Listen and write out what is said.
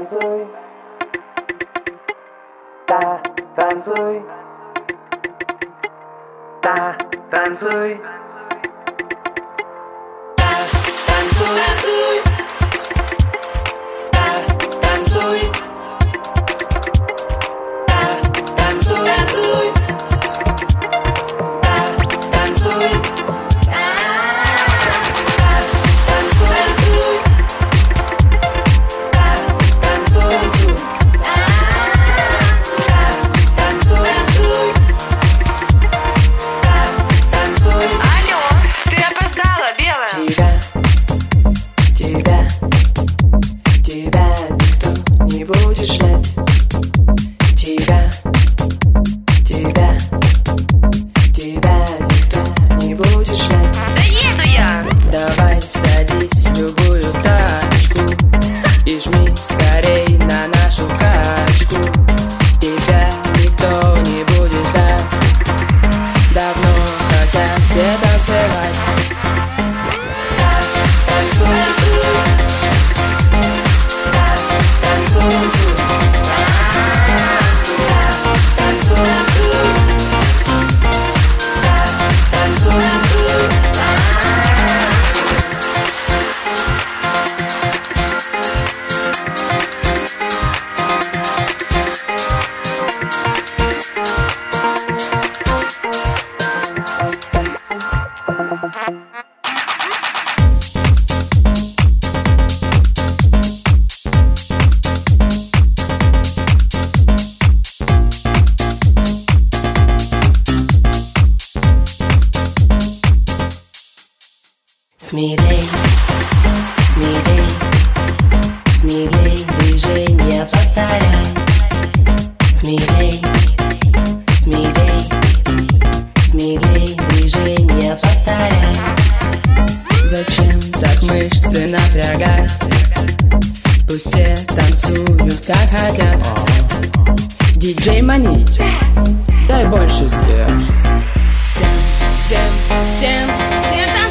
танцуй, да, танцуй, да, танцуй, да, танцуй, да, танцуй, да, танцуй, да, танцуй. Давай, садись в любую тачку и жми скорей на нашу качку. Тебя никто не будет ждать. Давно хотят все танцевать. Да, танцуй, да, танцуй, да, танцуй, да, танцуй. Смелей, смелей, смелей, движения повторяй. Смелей, смелей, смелей, движения повторяй. Зачем так мышцы напрягать? Пусть все танцуют как хотят. Диджей Мани, дай больше спев. Всем, всем, всем, всем.